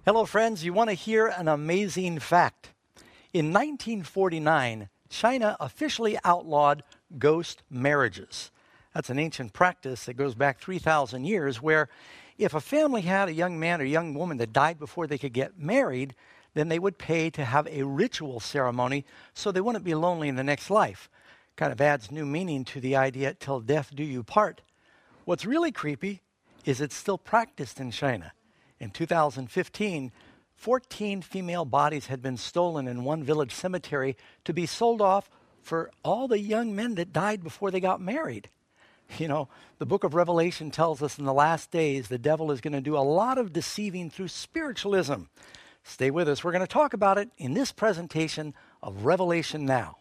Hello, friends. You want to hear an amazing fact? In 1949, China officially outlawed ghost marriages. That's an ancient practice that goes back 3,000 years where if a family had a young man or young woman that died before they could get married, then they would pay to have a ritual ceremony so they wouldn't be lonely in the next life. Kind of adds new meaning to the idea, till death do you part. What's really creepy is it's still practiced in China. In 2015, 14 female bodies had been stolen in one village cemetery to be sold off for all the young men that died before they got married. You know, the book of Revelation tells us in the last days the devil is going to do a lot of deceiving through spiritualism. Stay with us. We're going to talk about it in this presentation of Revelation Now.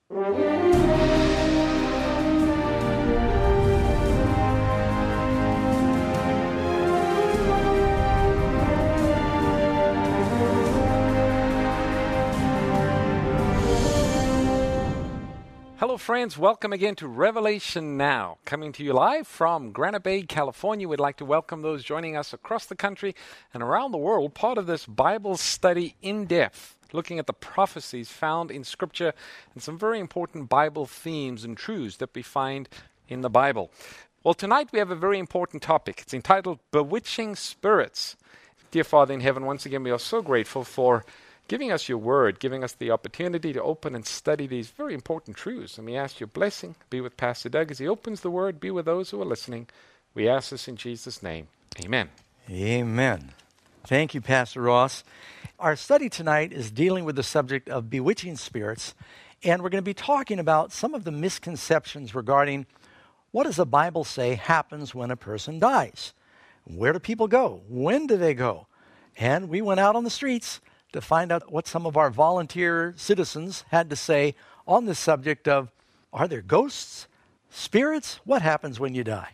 Hello, friends. Welcome again to Revelation Now. Coming to you live from Granite Bay, California. We'd like to welcome those joining us across the country and around the world, part of this Bible study in depth, looking at the prophecies found in Scripture and some very important Bible themes and truths that we find in the Bible. Well, tonight we have a very important topic. It's entitled Bewitching Spirits. Dear Father in heaven, once again, we are so grateful for giving us your word, giving us the opportunity to open and study these very important truths. And we ask your blessing, be with Pastor Doug as he opens the word, be with those who are listening. We ask this in Jesus' name. Amen. Amen. Thank you, Pastor Ross. Our study tonight is dealing with the subject of bewitching spirits, and we're going to be talking about some of the misconceptions regarding what does the Bible say happens when a person dies? Where do people go? When do they go? And we went out on the streets to find out what some of our volunteer citizens had to say on the subject of, are there ghosts, spirits? What happens when you die?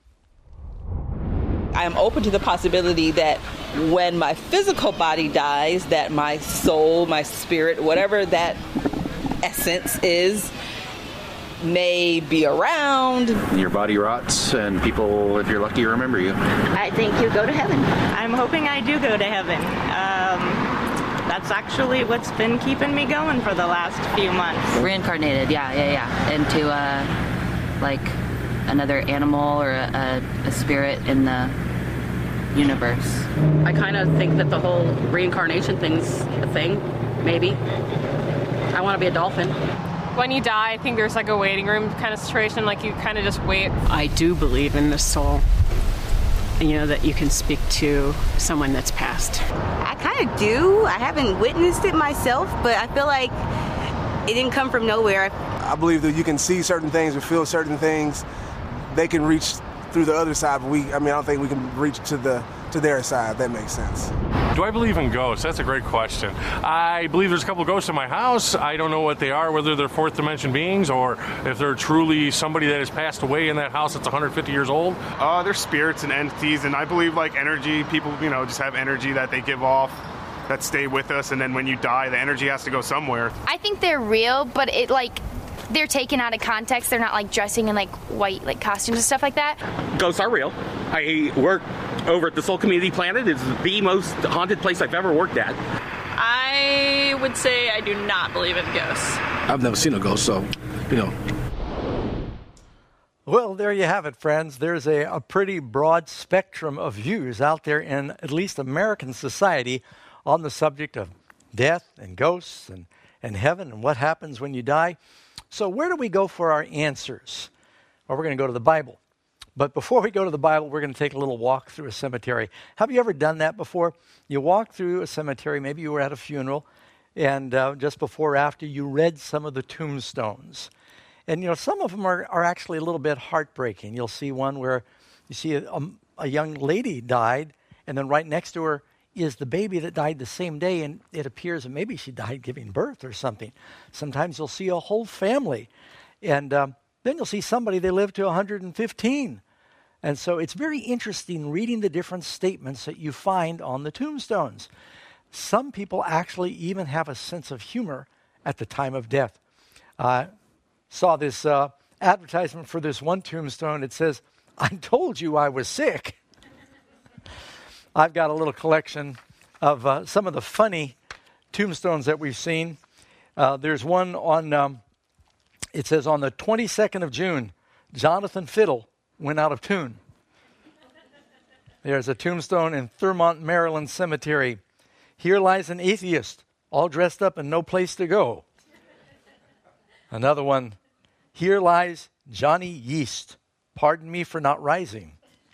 I am open to the possibility that when my physical body dies, that my soul, my spirit, whatever that essence is, may be around. Your body rots and people, if you're lucky, remember you. I think you go to heaven. I'm hoping I do go to heaven. That's actually what's been keeping me going for the last few months. Reincarnated, yeah. Into like another animal or a spirit in the universe. I kind of think that the whole reincarnation thing's a thing, maybe. I want to be a dolphin. When you die, I think there's like a waiting room kind of situation, like you kind of just wait. I do believe in the soul. You know, that you can speak to someone that's passed. I kind of do. I haven't witnessed it myself, but I feel like it didn't come from nowhere. I believe that you can see certain things or feel certain things. They can reach through the other side, but I don't think we can reach to their side, if that makes sense. Do I believe in ghosts? That's a great question. I believe there's a couple of ghosts in my house. I don't know what they are, whether they're fourth dimension beings or if they're truly somebody that has passed away in that house that's 150 years old. They're spirits and entities, and I believe like energy, people, just have energy that they give off that stay with us, and then when you die, the energy has to go somewhere. I think they're real, but they're taken out of context. They're not like dressing in like white costumes and stuff like that. Ghosts are real. I work over at the Soul Community Planet. It's the most haunted place I've ever worked at. I would say I do not believe in ghosts. I've never seen a ghost, so, Well, there you have it, friends. There's a pretty broad spectrum of views out there in at least American society on the subject of death and ghosts and heaven and what happens when you die. So where do we go for our answers? Well, we're going to go to the Bible. But before we go to the Bible, we're going to take a little walk through a cemetery. Have you ever done that before? You walk through a cemetery, maybe you were at a funeral, and just before or after, you read some of the tombstones. And, some of them are actually a little bit heartbreaking. You'll see one where you see a young lady died, and then right next to her is the baby that died the same day, and it appears that maybe she died giving birth or something. Sometimes you'll see a whole family, and then you'll see somebody, they lived to 115. And so it's very interesting reading the different statements that you find on the tombstones. Some people actually even have a sense of humor at the time of death. Saw this advertisement for this one tombstone. It says, "I told you I was sick." I've got a little collection of some of the funny tombstones that we've seen. There's one on, it says, on the 22nd of June, Jonathan Fiddle went out of tune. There's a tombstone in Thurmont, Maryland Cemetery. Here lies an atheist, all dressed up and no place to go. Another one, here lies Johnny Yeast. Pardon me for not rising.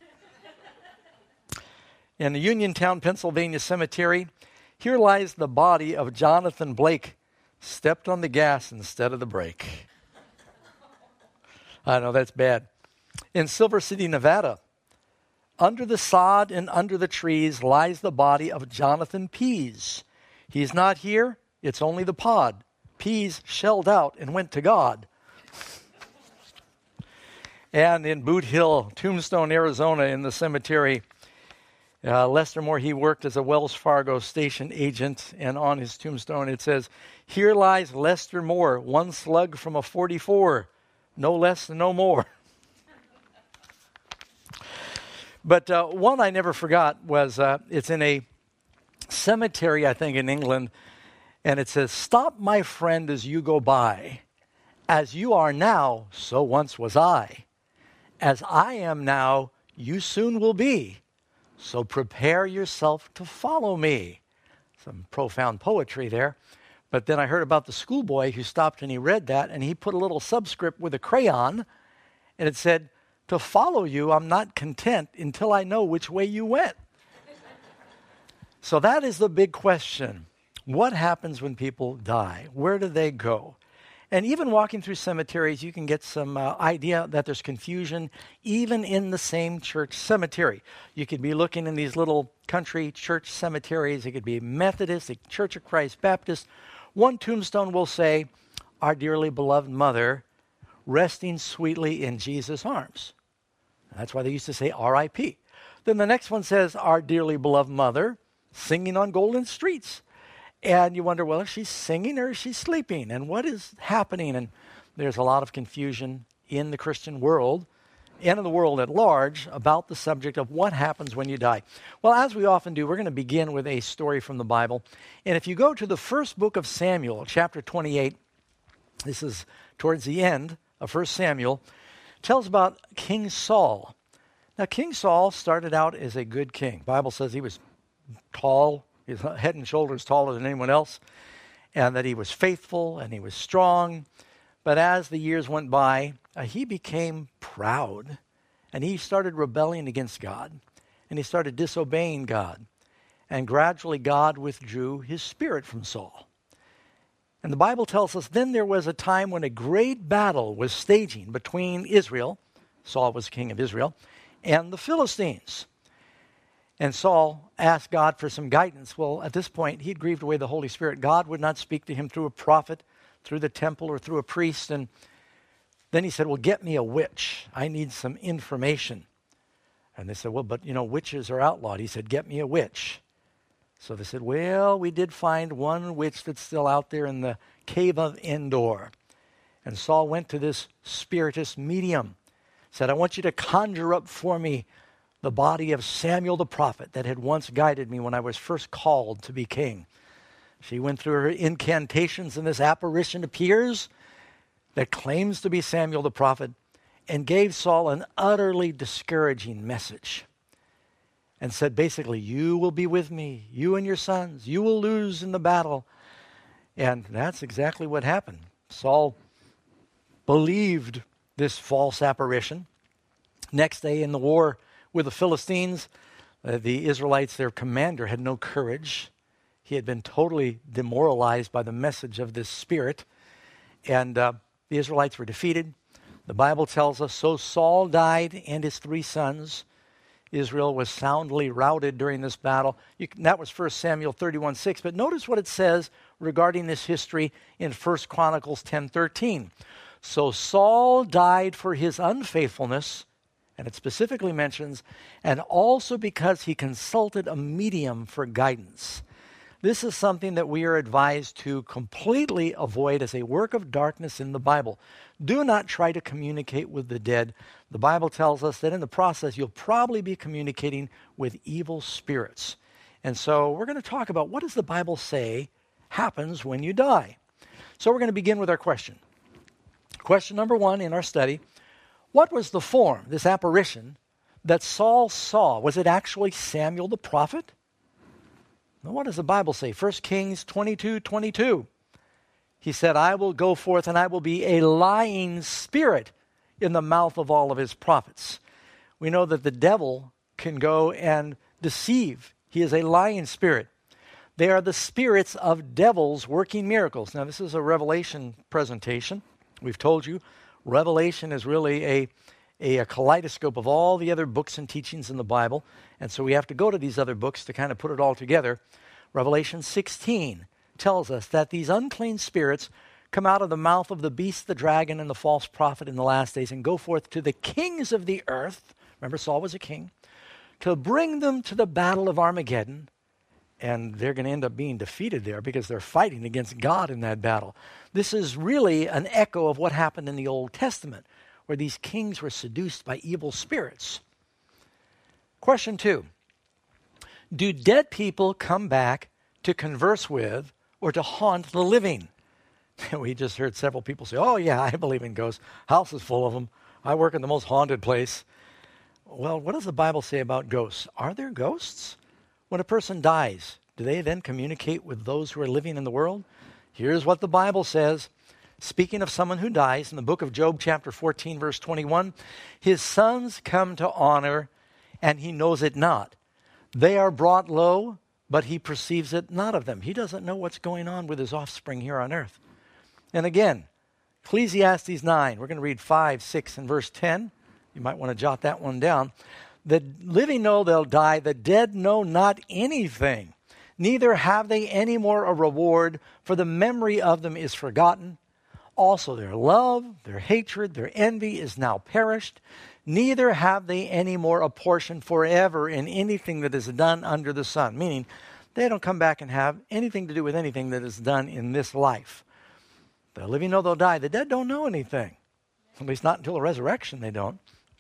In the Uniontown, Pennsylvania Cemetery, here lies the body of Jonathan Blake, stepped on the gas instead of the brake. I know, that's bad. In Silver City, Nevada, under the sod and under the trees lies the body of Jonathan Pease. He's not here, it's only the pod. Pease shelled out and went to God. And in Boot Hill, Tombstone, Arizona, in the cemetery, Lester Moore, he worked as a Wells Fargo station agent, and on his tombstone it says, here lies Lester Moore, one slug from a 44, no less and no more. But one I never forgot was, it's in a cemetery, I think, in England, and it says, stop, my friend, as you go by. As you are now, so once was I. As I am now, you soon will be. So prepare yourself to follow me. Some profound poetry there. But then I heard about the schoolboy who stopped and he read that, and he put a little subscript with a crayon, and it said, to follow you, I'm not content until I know which way you went. So that is the big question. What happens when people die? Where do they go? And even walking through cemeteries, you can get some idea that there's confusion even in the same church cemetery. You could be looking in these little country church cemeteries. It could be Methodist, the Church of Christ, Baptist. One tombstone will say, our dearly beloved mother, resting sweetly in Jesus' arms. That's why they used to say R.I.P. Then the next one says, our dearly beloved mother, singing on golden streets. And you wonder, well, is she singing or is she sleeping? And what is happening? And there's a lot of confusion in the Christian world and in the world at large about the subject of what happens when you die. Well, as we often do, we're going to begin with a story from the Bible. And if you go to the first book of Samuel, chapter 28, this is towards the end of 1 Samuel, tells about King Saul. Now, King Saul started out as a good king. The Bible says he was tall, his head and shoulders taller than anyone else, and that he was faithful and he was strong. But as the years went by, he became proud, and he started rebelling against God, and he started disobeying God. And gradually God withdrew his spirit from Saul. And the Bible tells us then there was a time when a great battle was staging between Israel, Saul was king of Israel, and the Philistines. And Saul asked God for some guidance. Well, at this point, he'd grieved away the Holy Spirit. God would not speak to him through a prophet, through the temple, or through a priest. And then he said, well, get me a witch. I need some information. And they said, well, but, witches are outlawed. He said, get me a witch. So they said, well, we did find one witch that's still out there in the cave of Endor. And Saul went to this spiritist medium, said, I want you to conjure up for me the body of Samuel the prophet that had once guided me when I was first called to be king. She went through her incantations, and this apparition appears that claims to be Samuel the prophet and gave Saul an utterly discouraging message. And said basically, you will be with me, you and your sons, you will lose in the battle. And that's exactly what happened. Saul believed this false apparition. Next day in the war with the Philistines, the Israelites, their commander, had no courage. He had been totally demoralized by the message of this spirit. And the Israelites were defeated. The Bible tells us, so Saul died and his 3 sons. Israel was soundly routed during this battle. That was 1 Samuel 31:6. But notice what it says regarding this history in 1 Chronicles 10:13. So Saul died for his unfaithfulness, and it specifically mentions, and also because he consulted a medium for guidance. This is something that we are advised to completely avoid as a work of darkness in the Bible. Do not try to communicate with the dead. The Bible tells us that in the process you'll probably be communicating with evil spirits. And so we're going to talk about what does the Bible say happens when you die. So we're going to begin with our question. Question number 1 in our study, what was the form, this apparition, that Saul saw? Was it actually Samuel the prophet? Now, what does the Bible say? 1 Kings 22:22. He said, I will go forth and I will be a lying spirit in the mouth of all of his prophets. We know that the devil can go and deceive. He is a lying spirit. They are the spirits of devils working miracles. Now, this is a Revelation presentation. We've told you Revelation is really a kaleidoscope of all the other books and teachings in the Bible. And so we have to go to these other books to kind of put it all together. Revelation 16 tells us that these unclean spirits come out of the mouth of the beast, the dragon, and the false prophet in the last days and go forth to the kings of the earth. Remember, Saul was a king. To bring them to the battle of Armageddon. And they're going to end up being defeated there because they're fighting against God in that battle. This is really an echo of what happened in the Old Testament, where these kings were seduced by evil spirits. Question 2. Do dead people come back to converse with or to haunt the living? We just heard several people say, oh yeah, I believe in ghosts. House is full of them. I work in the most haunted place. Well, what does the Bible say about ghosts? Are there ghosts? When a person dies, do they then communicate with those who are living in the world? Here's what the Bible says. Speaking of someone who dies, in the book of Job, chapter 14, verse 21, his sons come to honor, and he knows it not. They are brought low, but he perceives it not of them. He doesn't know what's going on with his offspring here on earth. And again, Ecclesiastes 9, we're going to read 5, 6, and verse 10. You might want to jot that one down. The living know they'll die, the dead know not anything. Neither have they any more a reward, for the memory of them is forgotten. Also their love, their hatred, their envy is now perished. Neither have they any more a portion forever in anything that is done under the sun. Meaning, they don't come back and have anything to do with anything that is done in this life. The living know they'll die. The dead don't know anything. At least not until the resurrection they don't.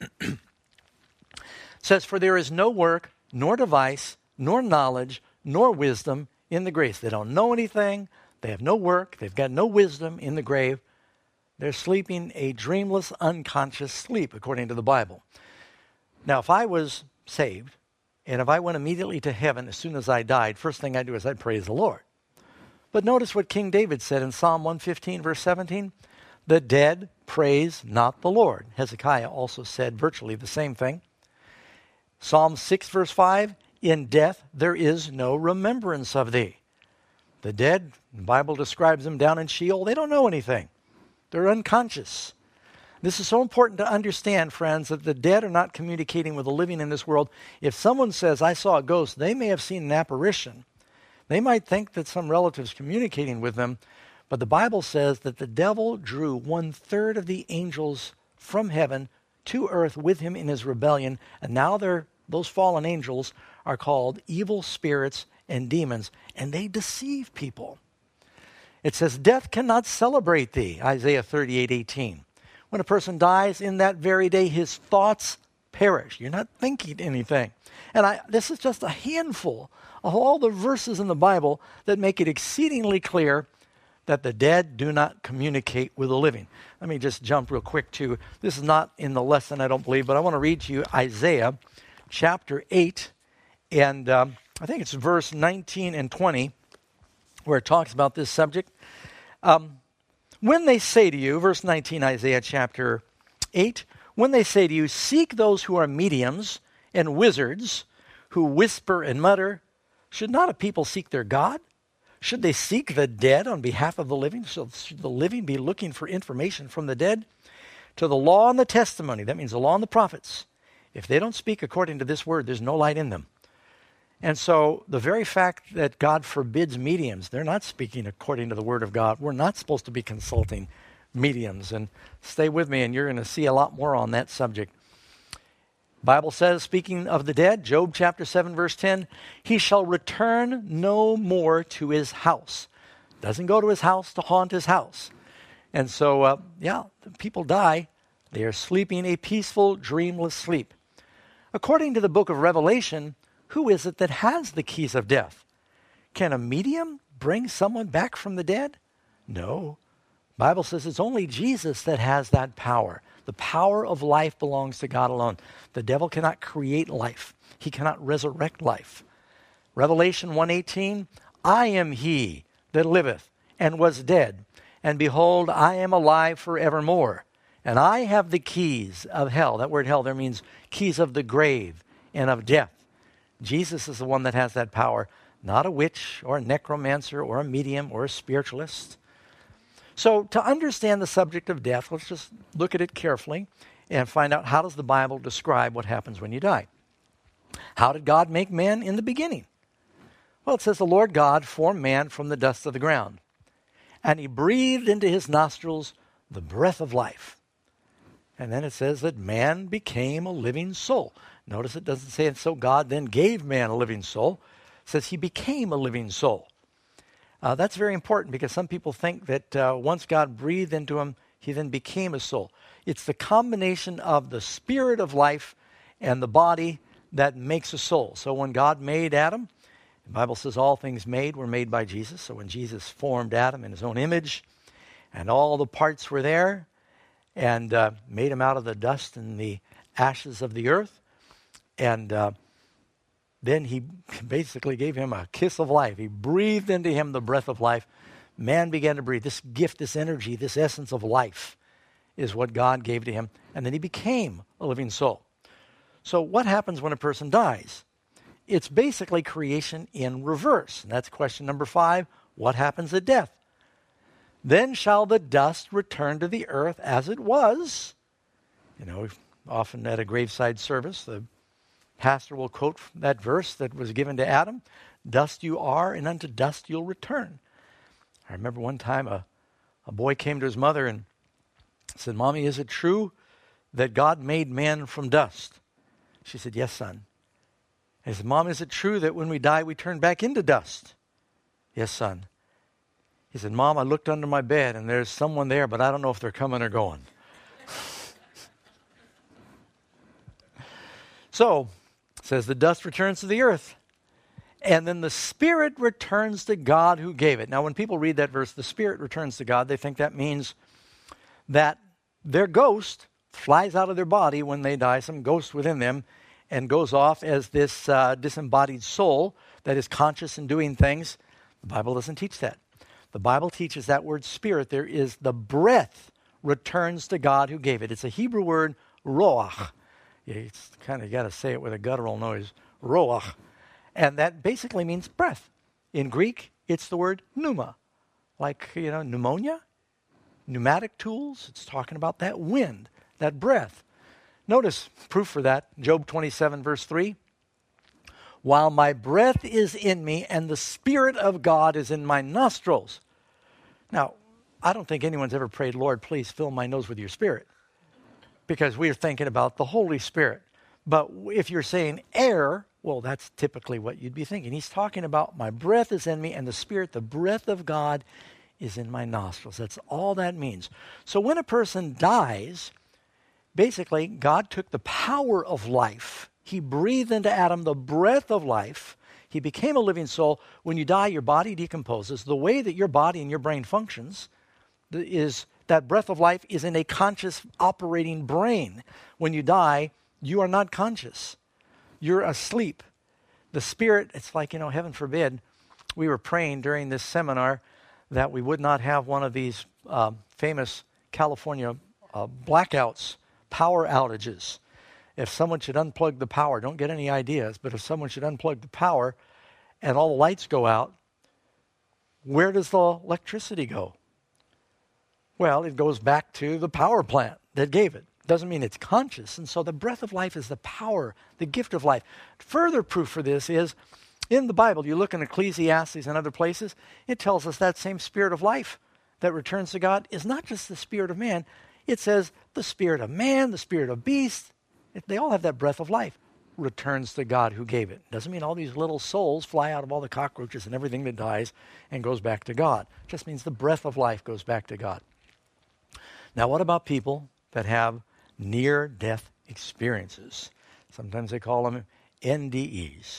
Says, for there is no work, nor device, nor knowledge, nor wisdom in the graves. They don't know anything. They have no work. They've got no wisdom in the grave. They're sleeping a dreamless, unconscious sleep, according to the Bible. Now, if I was saved, and if I went immediately to heaven as soon as I died, first thing I'd do is I'd praise the Lord. But notice what King David said in Psalm 115, verse 17. The dead praise not the Lord. Hezekiah also said virtually the same thing. Psalm 6, verse 5, in death there is no remembrance of thee. The dead, the Bible describes them down in Sheol. They don't know anything. They're unconscious. This is so important to understand, friends, that the dead are not communicating with the living in this world. If someone says, I saw a ghost, they may have seen an apparition. They might think that some relative's communicating with them, but the Bible says that the devil drew 1/3 of the angels from heaven to earth with him in his rebellion, and now those fallen angels are called evil spirits and demons, and they deceive people. It says, death cannot celebrate thee, Isaiah 38:18. When a person dies, in that very day his thoughts perish. You're not thinking anything. And this is just a handful of all the verses in the Bible that make it exceedingly clear that the dead do not communicate with the living. Let me just jump real quick to, this is not in the lesson, I don't believe, but I want to read to you Isaiah chapter 8, and I think it's verse 19 and 20, where it talks about this subject. When they say to you, verse 19, Isaiah chapter 8, when they say to you, seek those who are mediums and wizards, who whisper and mutter, should not a people seek their God? Should they seek the dead on behalf of the living? Should the living be looking for information from the dead? To the law and the testimony, that means the law and the prophets. If they don't speak according to this word, there's no light in them. And so the very fact that God forbids mediums, they're not speaking according to the word of God. We're not supposed to be consulting mediums. And stay with me, and you're going to see a lot more on that subject. Bible says, speaking of the dead, Job chapter 7, verse 10, he shall return no more to his house. Doesn't go to his house to haunt his house. And so, people die. They are sleeping a peaceful, dreamless sleep. According to the book of Revelation, who is it that has the keys of death? Can a medium bring someone back from the dead? No. The Bible says it's only Jesus that has that power. The power of life belongs to God alone. The devil cannot create life. He cannot resurrect life. Revelation 1:18, I am he that liveth and was dead, and behold, I am alive forevermore, and I have the keys of hell. That word hell there means keys of the grave and of death. Jesus is the one that has that power, not a witch or a necromancer or a medium or a spiritualist. So to understand the subject of death, let's just look at it carefully and find out, how does the Bible describe what happens when you die? How did God make man in the beginning? Well, it says the Lord God formed man from the dust of the ground, and he breathed into his nostrils the breath of life. And then it says that man became a living soul. Notice it doesn't say, and so God then gave man a living soul. It says he became a living soul. That's very important, because some people think that once God breathed into him, he then became a soul. It's the combination of the spirit of life and the body that makes a soul. So when God made Adam, the Bible says all things made were made by Jesus. So when Jesus formed Adam in his own image, and all the parts were there, and made him out of the dust and the ashes of the earth, and then he basically gave him a kiss of life. He breathed into him the breath of life. Man began to breathe. This gift, this energy, this essence of life is what God gave to him. And then he became a living soul. So what happens when a person dies? It's basically creation in reverse. And that's question number 5. What happens at death? Then shall the dust return to the earth as it was. You know, often at a graveside service, the pastor will quote that verse that was given to Adam, dust you are, and unto dust you'll return. I remember one time a boy came to his mother and said, Mommy, is it true that God made man from dust? She said, yes, son. He said, Mom, is it true that when we die, we turn back into dust? Yes, son. He said, Mom, I looked under my bed and there's someone there, but I don't know if they're coming or going. So, it says the dust returns to the earth, and then the spirit returns to God who gave it. Now, when people read that verse, the spirit returns to God, they think that means that their ghost flies out of their body when they die, some ghost within them, and goes off as this disembodied soul that is conscious and doing things. The Bible doesn't teach that. The Bible teaches that word spirit, there is the breath returns to God who gave it. It's a Hebrew word, roach. It's kind of got to say it with a guttural noise, roach. And that basically means breath. In Greek, it's the word pneuma, like, pneumonia, pneumatic tools. It's talking about that wind, that breath. Notice proof for that, Job 27, verse 3. While my breath is in me and the Spirit of God is in my nostrils. Now, I don't think anyone's ever prayed, Lord, please fill my nose with your Spirit, because we're thinking about the Holy Spirit. But if you're saying air, well, that's typically what you'd be thinking. He's talking about my breath is in me and the Spirit, the breath of God is in my nostrils. That's all that means. So when a person dies, basically God took the power of life. He breathed into Adam the breath of life. He became a living soul. When you die, your body decomposes. The way that your body and your brain functions is that breath of life is in a conscious operating brain. When you die, you are not conscious. You're asleep. The spirit, it's like, heaven forbid, we were praying during this seminar that we would not have one of these famous California blackouts, power outages. If someone should unplug the power, don't get any ideas, but if someone should unplug the power and all the lights go out, where does the electricity go? Well, it goes back to the power plant that gave it. Doesn't mean it's conscious. And so the breath of life is the power, the gift of life. Further proof for this is in the Bible. You look in Ecclesiastes and other places, it tells us that same spirit of life that returns to God is not just the spirit of man. It says the spirit of man, the spirit of beast, they all have that breath of life, returns to God who gave it. Doesn't mean all these little souls fly out of all the cockroaches and everything that dies and goes back to God. It just means the breath of life goes back to God. Now, what about people that have near-death experiences? Sometimes they call them NDEs,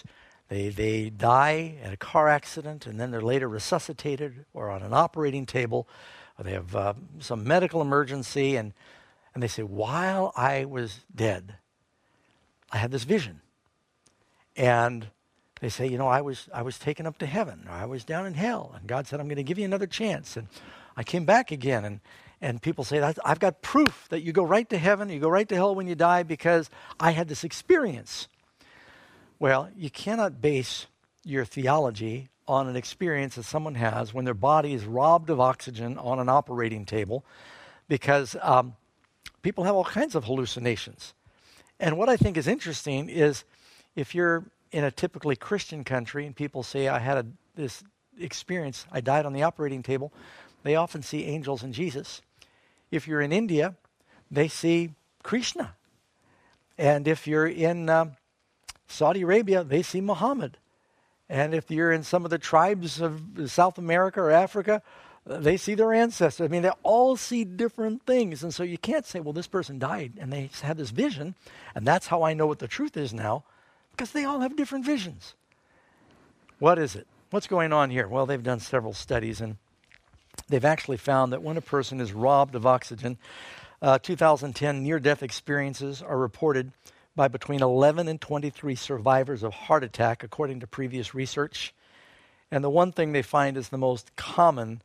They die in a car accident, and then they're later resuscitated or on an operating table, or they have some medical emergency, and they say, while I was dead, I had this vision. And they say, I was taken up to heaven, or I was down in hell, and God said, I'm going to give you another chance. And I came back again, and people say, I've got proof that you go right to heaven, you go right to hell when you die because I had this experience. Well, you cannot base your theology on an experience that someone has when their body is robbed of oxygen on an operating table, because people have all kinds of hallucinations. And what I think is interesting is if you're in a typically Christian country and people say, I had this experience, I died on the operating table, they often see angels and Jesus. If you're in India, they see Krishna. And if you're in Saudi Arabia, they see Muhammad. And if you're in some of the tribes of South America or Africa, they see their ancestors. I mean, they all see different things. And so you can't say, well, this person died and they had this vision, and that's how I know what the truth is now, because they all have different visions. What is it? What's going on here? Well, they've done several studies, and they've actually found that when a person is robbed of oxygen, 2010 near-death experiences are reported by between 11 and 23 survivors of heart attack, according to previous research. And the one thing they find is the most common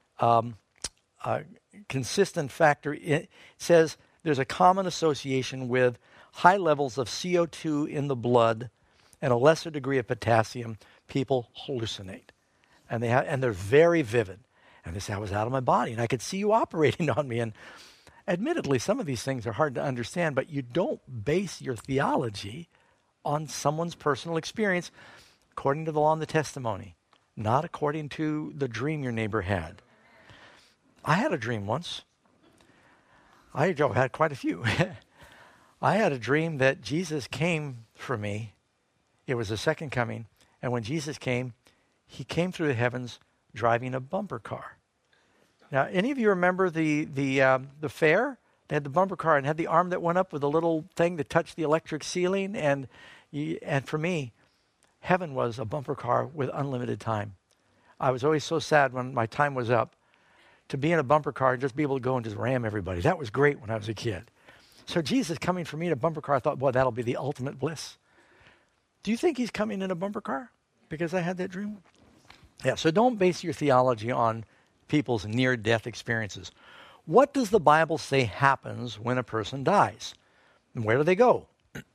consistent factor. It says there's a common association with high levels of CO2 in the blood and a lesser degree of potassium. People hallucinate, and they're very vivid. And they say, I was out of my body, and I could see you operating on me. And admittedly, some of these things are hard to understand, but you don't base your theology on someone's personal experience according to the law and the testimony, not according to the dream your neighbor had. I had a dream once. I had quite a few. I had a dream that Jesus came for me. It was the second coming. And when Jesus came, he came through the heavens driving a bumper car. Now, any of you remember the fair? They had the bumper car and had the arm that went up with a little thing that touched the electric ceiling. And for me, heaven was a bumper car with unlimited time. I was always so sad when my time was up to be in a bumper car and just be able to go and just ram everybody. That was great when I was a kid. So Jesus coming for me in a bumper car, I thought, boy, that'll be the ultimate bliss. Do you think he's coming in a bumper car because I had that dream? Yeah, so don't base your theology on people's near-death experiences. What does the Bible say happens when a person dies? And where do they go?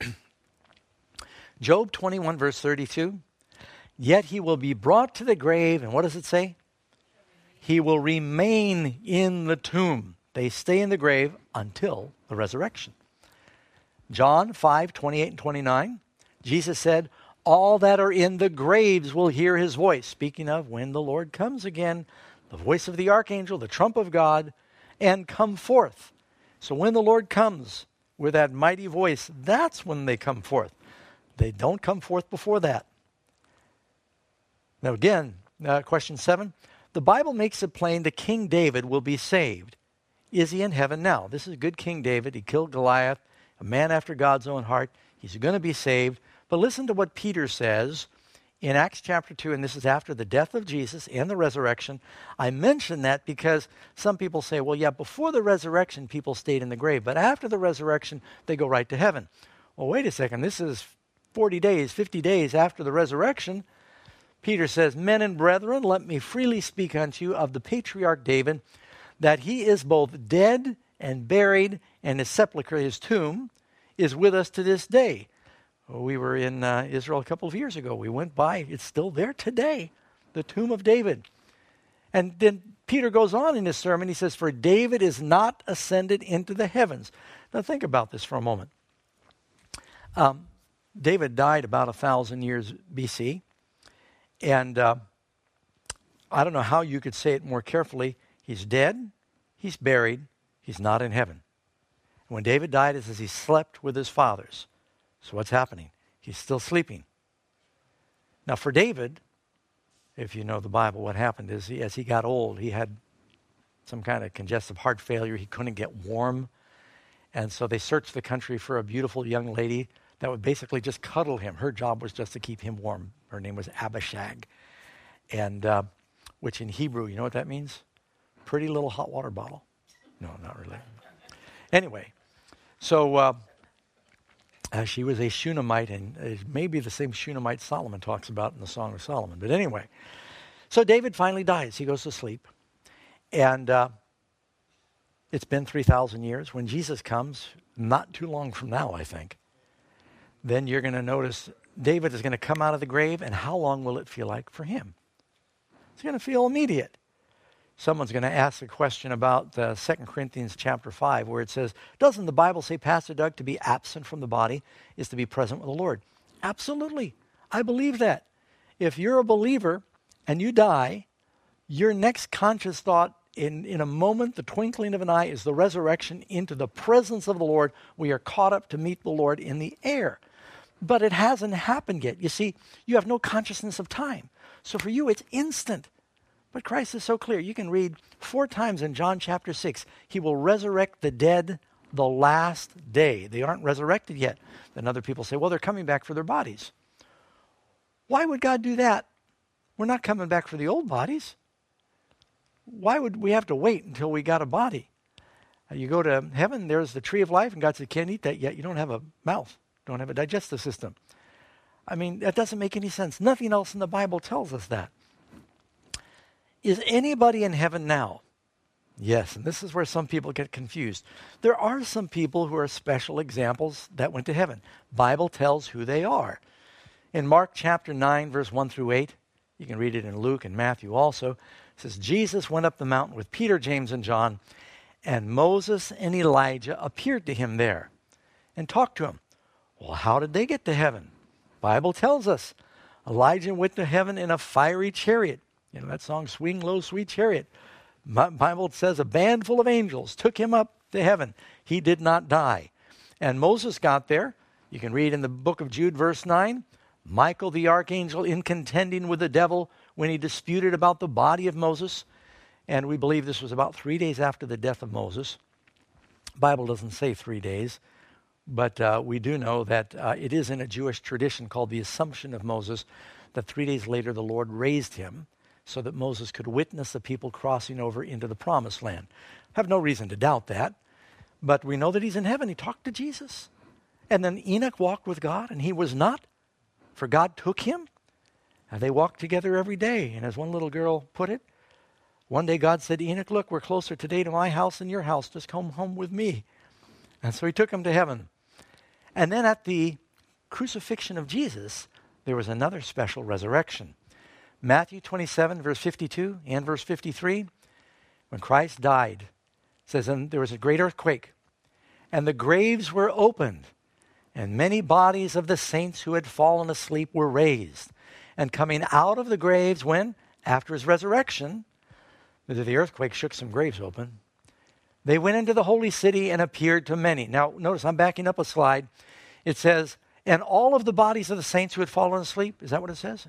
Job 21, verse 32. Yet he will be brought to the grave, and what does it say? He will remain in the tomb. They stay in the grave until the resurrection. John 5, 28 and 29. Jesus said, all that are in the graves will hear his voice. Speaking of when the Lord comes again, the voice of the archangel, the trump of God, and come forth. So when the Lord comes with that mighty voice, that's when they come forth. They don't come forth before that. Now again, question 7. The Bible makes it plain that King David will be saved. Is he in heaven now? This is good King David. He killed Goliath, a man after God's own heart. He's going to be saved. But listen to what Peter says in Acts chapter 2, and this is after the death of Jesus and the resurrection. I mention that because some people say, well, yeah, before the resurrection, people stayed in the grave, but after the resurrection, they go right to heaven. Well, wait a second. This is 40 days, 50 days after the resurrection. Peter says, men and brethren, let me freely speak unto you of the patriarch David, that he is both dead and buried, and his sepulchre, his tomb, is with us to this day. We were in Israel a couple of years ago. We went by. It's still there today, the tomb of David. And then Peter goes on in his sermon. He says, for David is not ascended into the heavens. Now think about this for a moment. David died about 1,000 years BC. And I don't know how you could say it more carefully. He's dead. He's buried. He's not in heaven. And when David died, it says he slept with his fathers. So what's happening? He's still sleeping. Now for David, if you know the Bible, what happened is as he got old, he had some kind of congestive heart failure. He couldn't get warm. And so they searched the country for a beautiful young lady that would basically just cuddle him. Her job was just to keep him warm. Her name was Abishag, and which in Hebrew, you know what that means? Pretty little hot water bottle. No, not really. Anyway, so she was a Shunammite, and it may be the same Shunammite Solomon talks about in the Song of Solomon. But anyway, so David finally dies. He goes to sleep. And it's been 3,000 years. When Jesus comes, not too long from now, I think, then you're going to notice David is going to come out of the grave, and how long will it feel like for him? It's going to feel immediate. Someone's going to ask a question about 2 Corinthians chapter 5, where it says, doesn't the Bible say, Pastor Doug, to be absent from the body is to be present with the Lord? Absolutely. I believe that. If you're a believer and you die, your next conscious thought in a moment, the twinkling of an eye, is the resurrection into the presence of the Lord. We are caught up to meet the Lord in the air. But it hasn't happened yet. You see, you have no consciousness of time. So for you, it's instant. But Christ is so clear. You can read 4 times in John chapter 6, he will resurrect the dead the last day. They aren't resurrected yet. Then other people say, well, they're coming back for their bodies. Why would God do that? We're not coming back for the old bodies. Why would we have to wait until we got a body? You go to heaven, there's the tree of life, and God said, can't eat that yet. You don't have a mouth, don't have a digestive system. I mean, that doesn't make any sense. Nothing else in the Bible tells us that. Is anybody in heaven now? Yes, and this is where some people get confused. There are some people who are special examples that went to heaven. Bible tells who they are. In Mark chapter 9, verse 1 through 8, you can read it in Luke and Matthew also, it says, Jesus went up the mountain with Peter, James, and John, and Moses and Elijah appeared to him there and talked to him. Well, how did they get to heaven? Bible tells us Elijah went to heaven in a fiery chariot. You know that song, Swing Low, Sweet Chariot. Bible says a band full of angels took him up to heaven. He did not die. And Moses got there. You can read in the book of Jude, verse 9, Michael the archangel in contending with the devil when he disputed about the body of Moses. And we believe this was about 3 days after the death of Moses. Bible doesn't say 3 days, but we do know that it is in a Jewish tradition called the Assumption of Moses, that 3 days later the Lord raised him so that Moses could witness the people crossing over into the promised land. I have no reason to doubt that, but we know that he's in heaven. He talked to Jesus. And then Enoch walked with God, and he was not, for God took him. And they walked together every day. And as one little girl put it, one day God said, Enoch, look, we're closer today to my house than your house. Just come home with me. And so he took him to heaven. And then at the crucifixion of Jesus, there was another special resurrection. Matthew 27, verse 52 and verse 53, when Christ died, it says, and there was a great earthquake, and the graves were opened, and many bodies of the saints who had fallen asleep were raised. And coming out of the graves, when? After his resurrection, the earthquake shook some graves open. They went into the holy city and appeared to many. Now, notice I'm backing up a slide. It says, and all of the bodies of the saints who had fallen asleep. Is that what it says?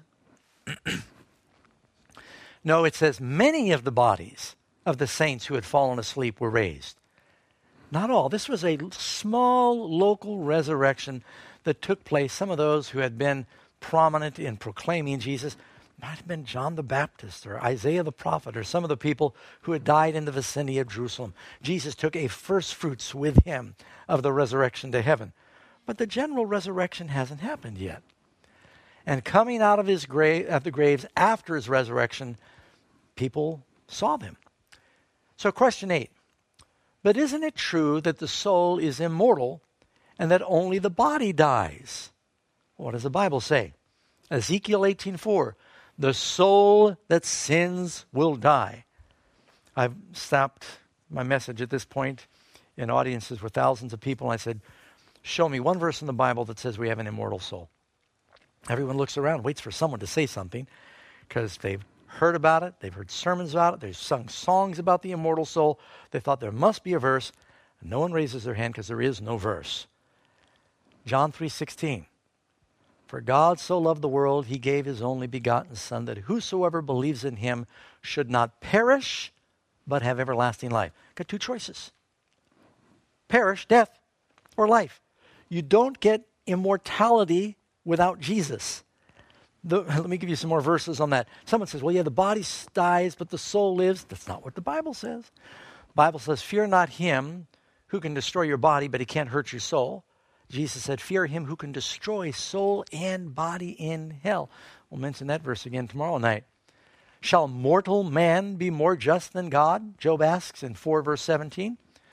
No, it says many of the bodies of the saints who had fallen asleep were raised. Not all. This was a small local resurrection that took place. Some of those who had been prominent in proclaiming Jesus might have been John the Baptist or Isaiah the prophet or some of the people who had died in the vicinity of Jerusalem. Jesus took a first fruits with him of the resurrection to heaven. But the general resurrection hasn't happened yet. And coming out of his the graves after his resurrection, people saw them. So question 8. But isn't it true that the soul is immortal and that only the body dies? What does the Bible say? Ezekiel 18:4, the soul that sins will die. I've stopped my message at this point in audiences with thousands of people, and I said, show me one verse in the Bible that says we have an immortal soul. Everyone looks around, waits for someone to say something, because they've heard about it, they've heard sermons about it, they've sung songs about the immortal soul. They thought there must be a verse. And no one raises their hand because there is no verse. John 3:16. For God so loved the world, he gave his only begotten Son, that whosoever believes in him should not perish, but have everlasting life. Got two choices. Perish, death, or life. You don't get immortality without Jesus. Let me give you some more verses on that. Someone says, well, yeah, the body dies, but the soul lives. That's not what the Bible says. The Bible says, fear not him who can destroy your body, but he can't hurt your soul. Jesus said, fear him who can destroy soul and body in hell. We'll mention that verse again tomorrow night. Shall mortal man be more just than God? Job asks in 4 verse 17.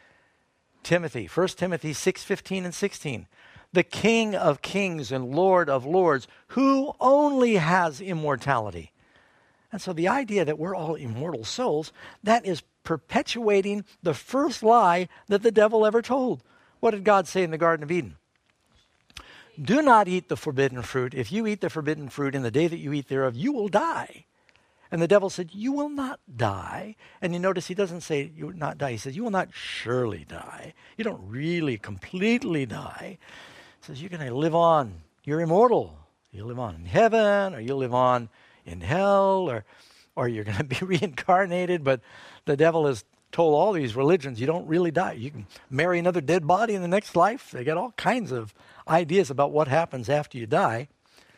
1 Timothy 6:15 and 16. The King of kings and Lord of lords, who only has immortality. And so the idea that we're all immortal souls, that is perpetuating the first lie that the devil ever told. What did God say in the Garden of Eden? Do not eat the forbidden fruit. If you eat the forbidden fruit in the day that you eat thereof, you will die. And the devil said, you will not die. And you notice he doesn't say you will not die. He says, you will not surely die. You don't really completely die. He says, you're going to live on. You're immortal. You'll live on in heaven, or you'll live on in hell, or you're going to be reincarnated. But the devil has told all these religions, you don't really die. You can marry another dead body in the next life. They got all kinds of ideas about what happens after you die.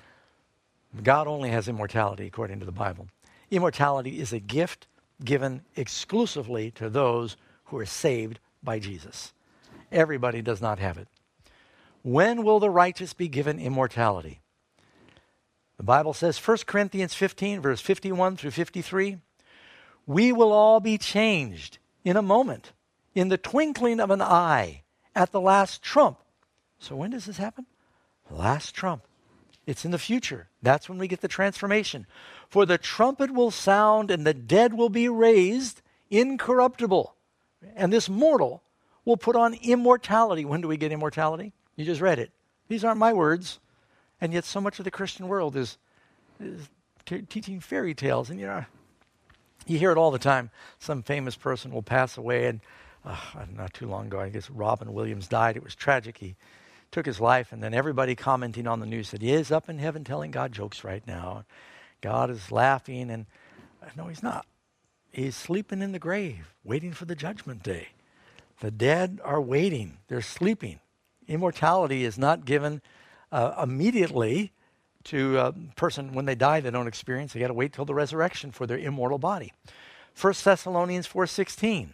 God only has immortality, according to the Bible. Immortality is a gift given exclusively to those who are saved by Jesus. Everybody does not have it. When will the righteous be given immortality? The Bible says, 1 Corinthians 15, verse 51 through 53, we will all be changed in a moment, in the twinkling of an eye, at the last trump. So when does this happen? The last trump. It's in the future. That's when we get the transformation. For the trumpet will sound, and the dead will be raised incorruptible. And this mortal will put on immortality. When do we get immortality? You just read it. These aren't my words. And yet so much of the Christian world is teaching fairy tales. And you hear it all the time. Some famous person will pass away, and not too long ago, I guess Robin Williams died. It was tragic. He took his life, and then everybody commenting on the news said, he is up in heaven telling God jokes right now. God is laughing, and no, he's not. He's sleeping in the grave, waiting for the judgment day. The dead are waiting. They're sleeping. Immortality is not given immediately to a person. When they die, they don't experience. They got to wait till the resurrection for their immortal body. 1 Thessalonians 4:16.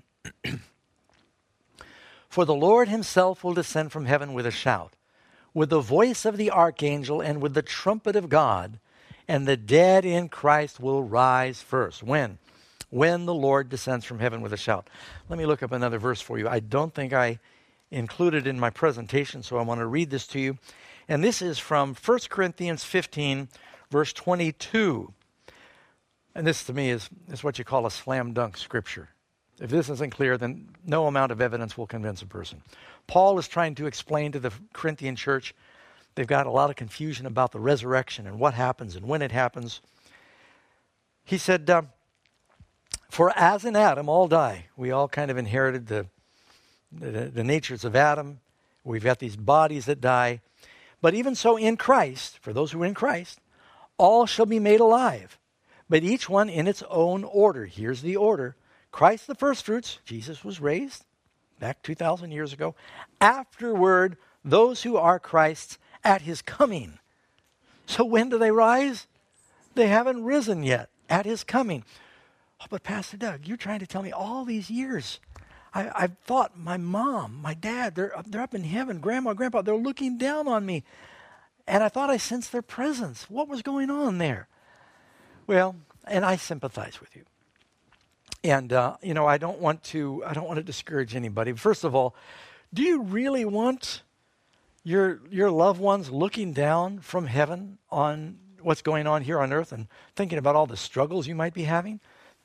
For the Lord himself will descend from heaven with a shout, with the voice of the archangel, and with the trumpet of God, and the dead in Christ will rise first. When? When the Lord descends from heaven with a shout. Let me look up another verse for you. I don't think I included in my presentation, so I want to read this to you. And this is from 1 Corinthians 15, verse 22. And this, to me, is what you call a slam dunk scripture. If this isn't clear, then no amount of evidence will convince a person. Paul is trying to explain to the Corinthian church, they've got a lot of confusion about the resurrection and what happens and when it happens. He said, for as in Adam all die, we all kind of inherited the natures of Adam. We've got these bodies that die. But even so in Christ, for those who are in Christ, all shall be made alive, but each one in its own order. Here's the order. Christ the first fruits, Jesus was raised back 2,000 years ago. Afterward, those who are Christ's at his coming. So when do they rise? They haven't risen yet, at his coming. Oh, but Pastor Doug, you're trying to tell me all these years. I've thought my mom, my dad, they're up in heaven. Grandma, Grandpa, they're looking down on me. And I thought I sensed their presence. What was going on there? Well, and I sympathize with you. And, I don't want to discourage anybody. First of all, do you really want your loved ones looking down from heaven on what's going on here on earth and thinking about all the struggles you might be having?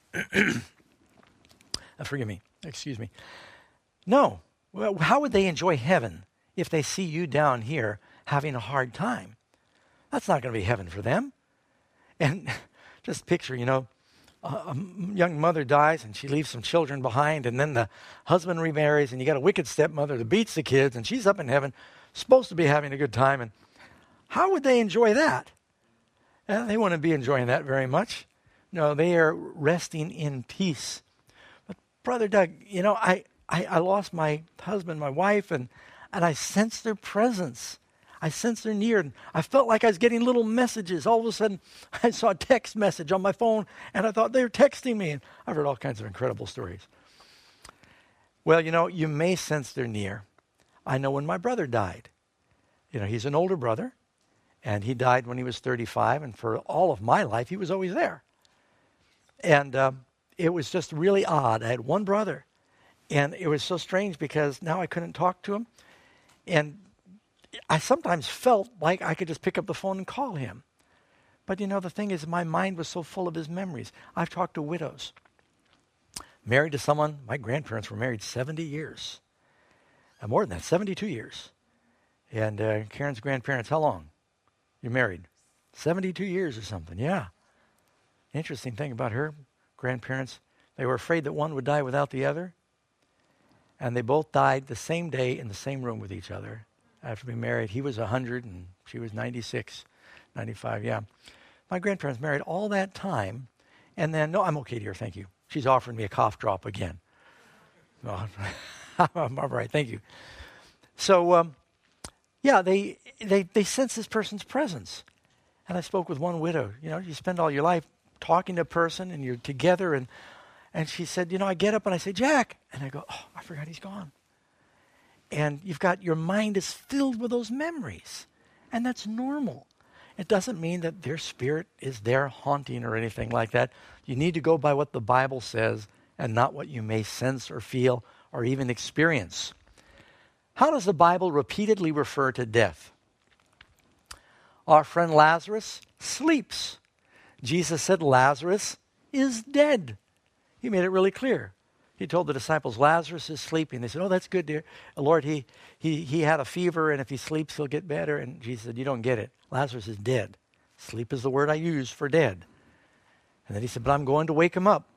Forgive me. Excuse me. No. Well, how would they enjoy heaven if they see you down here having a hard time? That's not going to be heaven for them. And just picture, a young mother dies and she leaves some children behind, and then the husband remarries, and you got a wicked stepmother that beats the kids, and she's up in heaven, supposed to be having a good time. And how would they enjoy that? They wouldn't be enjoying that very much. No, they are resting in peace. But Brother Doug, I lost my husband, my wife, and I sense their presence. I sensed they're near. And I felt like I was getting little messages. All of a sudden, I saw a text message on my phone, and I thought they were texting me. And I've heard all kinds of incredible stories. Well, you may sense they're near. I know when my brother died. He's an older brother, and he died when he was 35, and for all of my life, he was always there. And it was just really odd. I had one brother, and it was so strange because now I couldn't talk to him. And I sometimes felt like I could just pick up the phone and call him. But the thing is, my mind was so full of his memories. I've talked to widows. Married to someone, my grandparents were married 70 years. More than that, 72 years. And Karen's grandparents, how long? You're married? 72 years or something, yeah. Interesting thing about her grandparents, they were afraid that one would die without the other. And they both died the same day in the same room with each other after being married. He was 100 and she was 96, 95, yeah. My grandparents married all that time. And then, no, I'm okay, dear, thank you. She's offering me a cough drop again. No, I'm all right, thank you. So, yeah, they sense this person's presence. And I spoke with one widow. You spend all your life talking to a person and you're together. And she said, I get up and I say, Jack. And I go, oh, I forgot he's gone. And your mind is filled with those memories. And that's normal. It doesn't mean that their spirit is there haunting or anything like that. You need to go by what the Bible says and not what you may sense or feel or even experience. How does the Bible repeatedly refer to death? Our friend Lazarus sleeps. Jesus said Lazarus is dead. He made it really clear. He told the disciples, Lazarus is sleeping. They said, oh, that's good, dear. Lord, he had a fever, and if he sleeps, he'll get better. And Jesus said, you don't get it. Lazarus is dead. Sleep is the word I use for dead. And then he said, but I'm going to wake him up.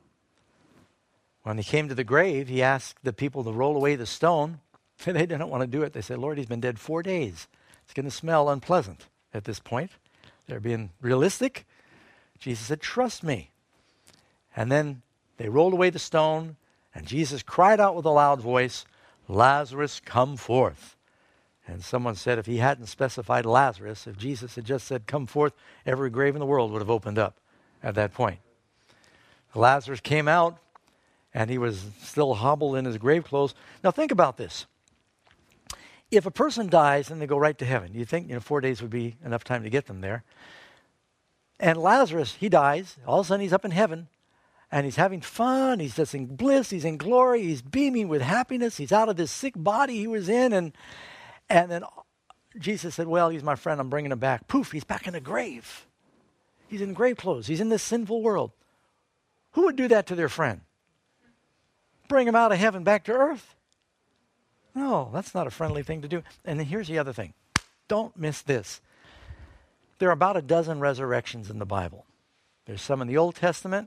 When he came to the grave, he asked the people to roll away the stone. They didn't want to do it. They said, Lord, he's been dead 4 days. It's going to smell unpleasant at this point. They're being realistic. Jesus said, trust me. And then they rolled away the stone, and Jesus cried out with a loud voice, Lazarus, come forth. And someone said if he hadn't specified Lazarus, if Jesus had just said, come forth, every grave in the world would have opened up at that point. Lazarus came out, and he was still hobbled in his grave clothes. Now think about this. If a person dies and they go right to heaven, you think 4 days would be enough time to get them there. And Lazarus, he dies. All of a sudden he's up in heaven. And he's having fun. He's just in bliss. He's in glory. He's beaming with happiness. He's out of this sick body he was in. And then Jesus said, well, he's my friend. I'm bringing him back. Poof, he's back in the grave. He's in grave clothes. He's in this sinful world. Who would do that to their friend? Bring him out of heaven back to earth? No, that's not a friendly thing to do. And then here's the other thing. Don't miss this. There are about a dozen resurrections in the Bible. There's some in the Old Testament.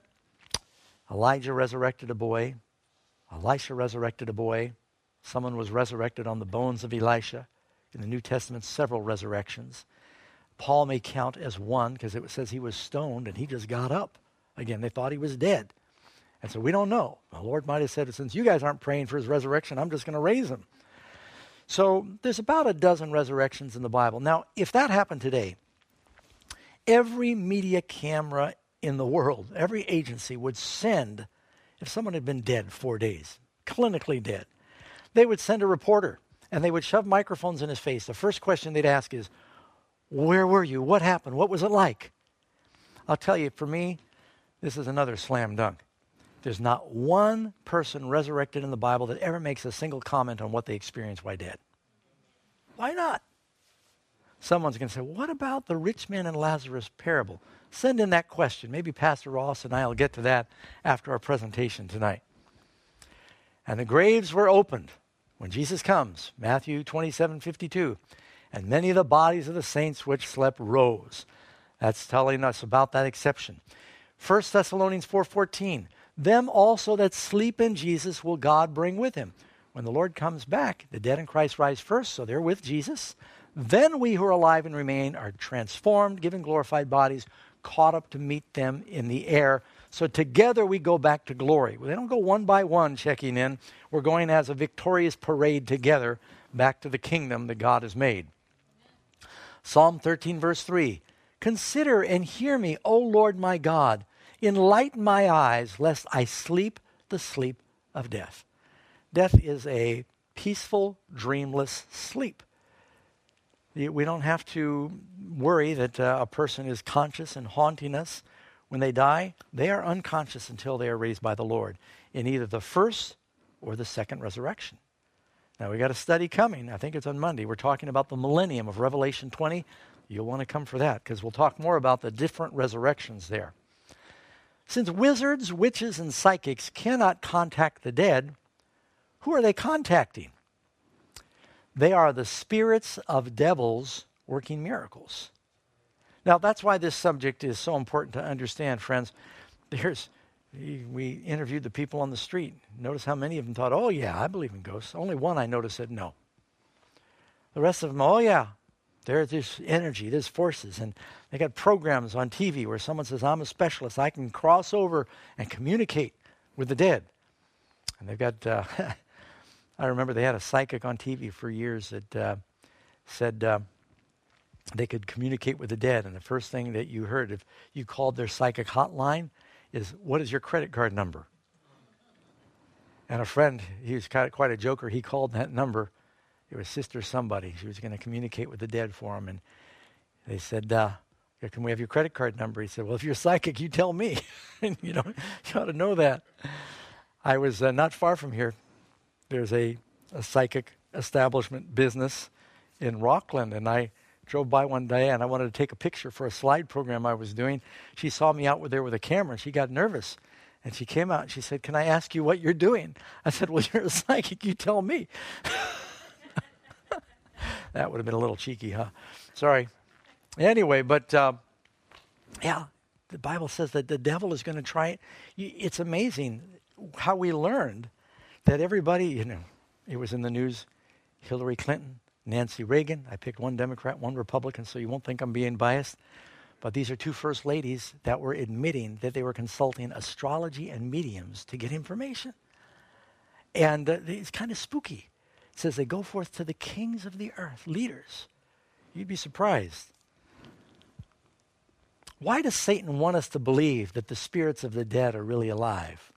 Elijah resurrected a boy. Elisha resurrected a boy. Someone was resurrected on the bones of Elisha. In the New Testament, several resurrections. Paul may count as one because it says he was stoned and he just got up. Again, they thought he was dead. And so we don't know. The Lord might have said, since you guys aren't praying for his resurrection, I'm just going to raise him. So there's about a dozen resurrections in the Bible. Now, if that happened today, every media camera in the world, every agency would send, if someone had been dead 4 days, clinically dead, they would send a reporter and they would shove microphones in his face. The first question they'd ask is, where were you? What happened? What was it like? I'll tell you, for me, this is another slam dunk. There's not one person resurrected in the Bible that ever makes a single comment on what they experienced while dead. Why not? Someone's going to say, what about the rich man and Lazarus parable? Send in that question. Maybe Pastor Ross and I will get to that after our presentation tonight. And the graves were opened when Jesus comes, Matthew 27:52. And many of the bodies of the saints which slept rose. That's telling us about that exception. 1 Thessalonians 4:14. Them also that sleep in Jesus will God bring with him. When the Lord comes back, the dead in Christ rise first, so they're with Jesus. Then we who are alive and remain are transformed, given glorified bodies, caught up to meet them in the air. So together we go back to glory. They don't go one by one checking in. We're going as a victorious parade together back to the kingdom that God has made. Psalm 13, verse 3. Consider and hear me, O Lord my God. Enlighten my eyes, lest I sleep the sleep of death. Death is a peaceful, dreamless sleep. We don't have to worry that a person is conscious and haunting us. When they die, they are unconscious until they are raised by the Lord in either the first or the second resurrection. Now, we got a study coming. I think it's on Monday. We're talking about the millennium of Revelation 20. You'll want to come for that because we'll talk more about the different resurrections there. Since wizards, witches, and psychics cannot contact the dead, who are they contacting? They are the spirits of devils working miracles. Now, that's why this subject is so important to understand, friends. We interviewed the people on the street. Notice how many of them thought, oh, yeah, I believe in ghosts. Only one I noticed said no. The rest of them, oh, yeah, there's energy, there's forces. And they got programs on TV where someone says, I'm a specialist. I can cross over and communicate with the dead. And they've got... I remember they had a psychic on TV for years that said they could communicate with the dead. And the first thing that you heard if you called their psychic hotline is, what is your credit card number? And a friend, he was quite a joker, he called that number. It was Sister somebody. She was going to communicate with the dead for him. And they said, can we have your credit card number? He said, well, if you're psychic, you tell me. And you ought to know that. I was not far from here. There's a psychic establishment business in Rockland, and I drove by one day, and I wanted to take a picture for a slide program I was doing. She saw me out there with a camera, and she got nervous. And she came out, and she said, can I ask you what you're doing? I said, well, you're a psychic. You tell me. That would have been a little cheeky, huh? Sorry. Anyway, but, yeah, the Bible says that the devil is going to try it. It's amazing how we learned that everybody, it was in the news, Hillary Clinton, Nancy Reagan. I picked one Democrat, one Republican, so you won't think I'm being biased. But these are two first ladies that were admitting that they were consulting astrology and mediums to get information. And it's kind of spooky. It says they go forth to the kings of the earth, leaders. You'd be surprised. Why does Satan want us to believe that the spirits of the dead are really alive?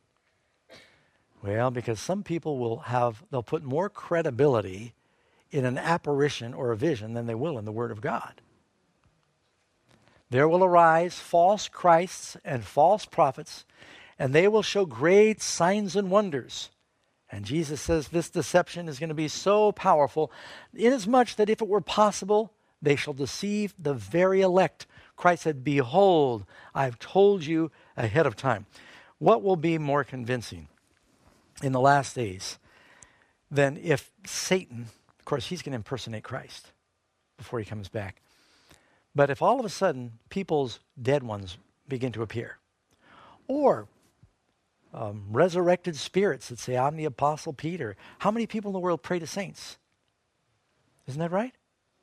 Well, because some people they'll put more credibility in an apparition or a vision than they will in the Word of God. There will arise false Christs and false prophets, and they will show great signs and wonders. And Jesus says this deception is going to be so powerful, inasmuch that if it were possible, they shall deceive the very elect. Christ said, behold, I've told you ahead of time. What will be more convincing in the last days than if Satan, of course, he's going to impersonate Christ before he comes back. But if all of a sudden people's dead ones begin to appear, or resurrected spirits that say, I'm the Apostle Peter. How many people in the world pray to saints? Isn't that right?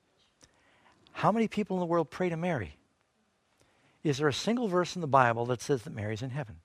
How many people in the world pray to Mary? Is there a single verse in the Bible that says that Mary's in heaven?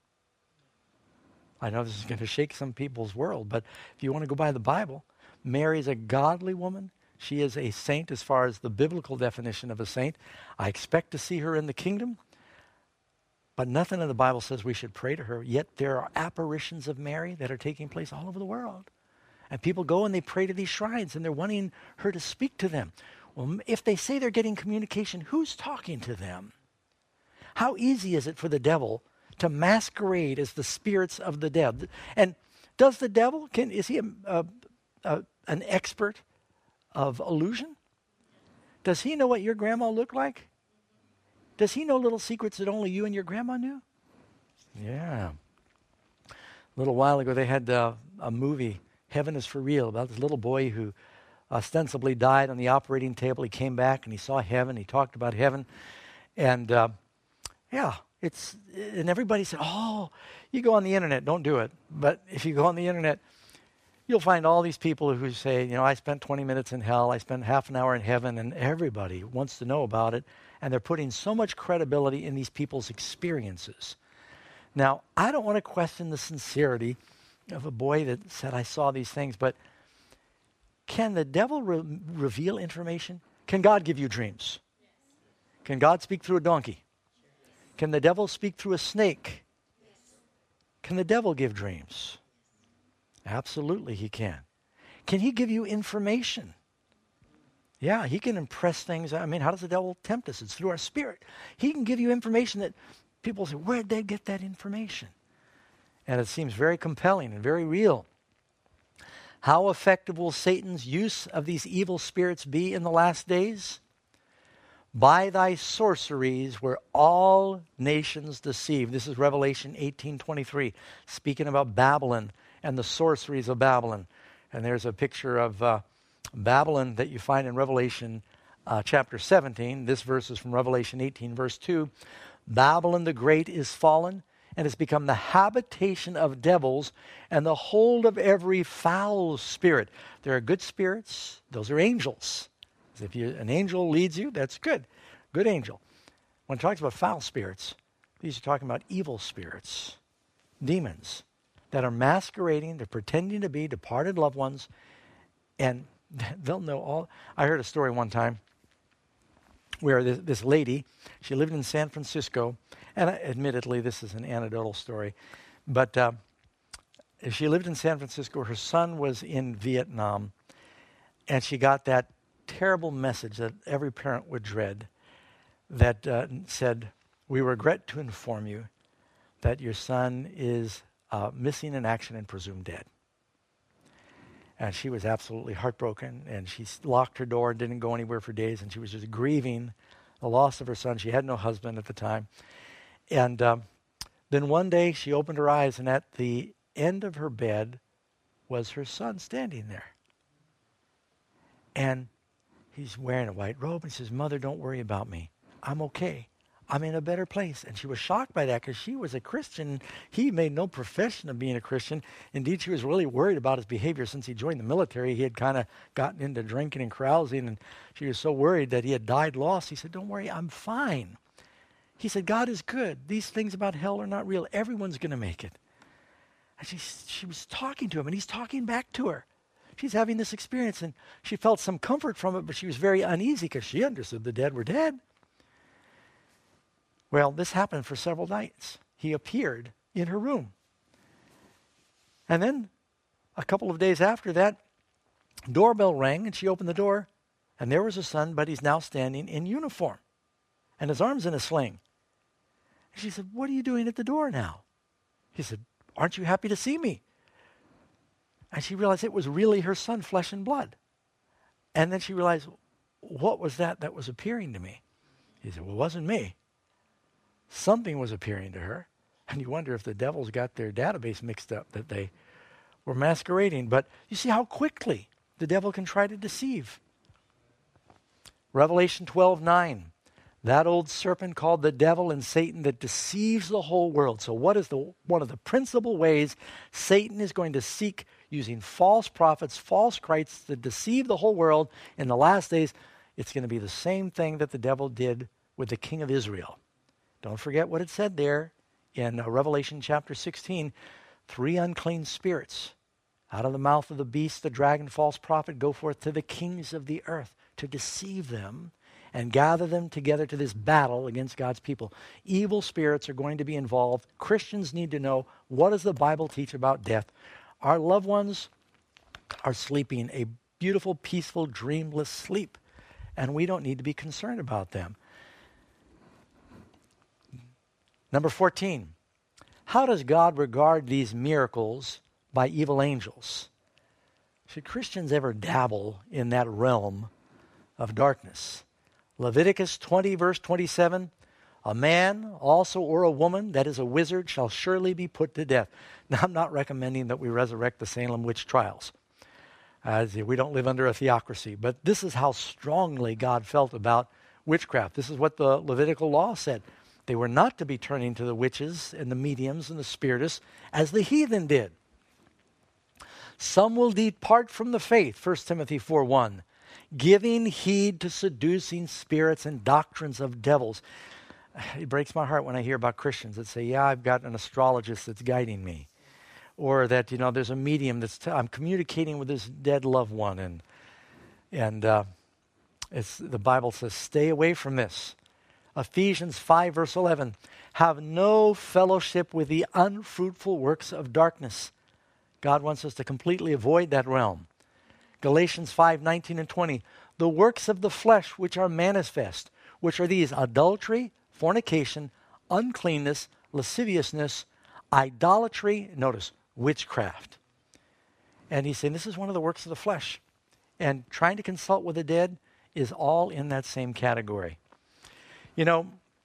I know this is going to shake some people's world, but if you want to go by the Bible, Mary is a godly woman. She is a saint as far as the biblical definition of a saint. I expect to see her in the kingdom, but nothing in the Bible says we should pray to her. Yet there are apparitions of Mary that are taking place all over the world. And people go and they pray to these shrines, and they're wanting her to speak to them. Well, if they say they're getting communication, who's talking to them? How easy is it for the devil to masquerade as the spirits of the dead? And does the devil, is he an expert of illusion? Does he know what your grandma looked like? Does he know little secrets that only you and your grandma knew? Yeah. A little while ago, they had a movie, Heaven is for Real, about this little boy who ostensibly died on the operating table. He came back and he saw heaven. He talked about heaven. And and everybody said, oh, you go on the internet, don't do it. But if you go on the internet, you'll find all these people who say, I spent 20 minutes in hell, I spent half an hour in heaven, and everybody wants to know about it. And they're putting so much credibility in these people's experiences. Now, I don't want to question the sincerity of a boy that said, I saw these things, but can the devil reveal information? Can God give you dreams? Can God speak through a donkey? Can the devil speak through a snake? Can the devil give dreams? Absolutely he can. Can he give you information? Yeah, he can impress things. I mean, how does the devil tempt us? It's through our spirit. He can give you information that people say, where did they get that information? And it seems very compelling and very real. How effective will Satan's use of these evil spirits be in the last days? By thy sorceries were all nations deceived. This is Revelation 18:23, speaking about Babylon and the sorceries of Babylon. And there's a picture of Babylon that you find in Revelation chapter 17. This verse is from Revelation 18, verse 2. Babylon the great is fallen, and has become the habitation of devils and the hold of every foul spirit. There are good spirits. Those are angels. If an angel leads you, that's good. Good angel. When it talks about foul spirits, these are talking about evil spirits, demons that are masquerading, they're pretending to be departed loved ones, and they'll know all. I heard a story one time where this lady, she lived in San Francisco, and admittedly this is an anecdotal story, but she lived in San Francisco. Her son was in Vietnam, and she got that terrible message that every parent would dread that said, we regret to inform you that your son is missing in action and presumed dead. And she was absolutely heartbroken, and she locked her door and didn't go anywhere for days, and she was just grieving the loss of her son. She had no husband at the time. And then one day she opened her eyes, and at the end of her bed was her son standing there. And he's wearing a white robe, and he says, Mother, don't worry about me. I'm okay. I'm in a better place. And she was shocked by that because she was a Christian. He made no profession of being a Christian. Indeed, she was really worried about his behavior since he joined the military. He had kind of gotten into drinking and carousing, and she was so worried that he had died lost. He said, don't worry, I'm fine. He said, God is good. These things about hell are not real. Everyone's going to make it. And she was talking to him, and he's talking back to her. She's having this experience, and she felt some comfort from it, but she was very uneasy because she understood the dead were dead. Well, this happened for several nights. He appeared in her room. And then a couple of days after that, doorbell rang, and she opened the door, and there was her son, but he's now standing in uniform, and his arm's in a sling. And she said, what are you doing at the door now? He said, aren't you happy to see me? And she realized it was really her son, flesh and blood. And then she realized, what was that was appearing to me? He said, well, it wasn't me. Something was appearing to her. And you wonder if the devils got their database mixed up, that they were masquerading. But you see how quickly the devil can try to deceive. Revelation 12:9. That old serpent called the devil and Satan that deceives the whole world. So what is one of the principal ways Satan is going to seek using false prophets, false Christs to deceive the whole world in the last days? It's going to be the same thing that the devil did with the king of Israel. Don't forget what it said there in Revelation chapter 16. 3 unclean spirits out of the mouth of the beast, the dragon, false prophet, go forth to the kings of the earth to deceive them and gather them together to this battle against God's people. Evil spirits are going to be involved. Christians need to know, what does the Bible teach about death? Our loved ones are sleeping a beautiful, peaceful, dreamless sleep, and we don't need to be concerned about them. Number 14, how does God regard these miracles by evil angels? Should Christians ever dabble in that realm of darkness? Leviticus 20, verse 27, a man also or a woman that is a wizard shall surely be put to death. Now, I'm not recommending that we resurrect the Salem witch trials. We don't live under a theocracy, but this is how strongly God felt about witchcraft. This is what the Levitical law said. They were not to be turning to the witches and the mediums and the spiritists as the heathen did. Some will depart from the faith, 1 Timothy 4:1, giving heed to seducing spirits and doctrines of devils. It breaks my heart when I hear about Christians that say, yeah, I've got an astrologist that's guiding me. Or that, there's a medium that's, I'm communicating with this dead loved one. And the Bible says, stay away from this. Ephesians 5, verse 11. Have no fellowship with the unfruitful works of darkness. God wants us to completely avoid that realm. Galatians 5, 19 and 20. The works of the flesh which are manifest, which are these: adultery, fornication, uncleanness, lasciviousness, idolatry, notice, witchcraft. And he's saying this is one of the works of the flesh. And trying to consult with the dead is all in that same category. You know,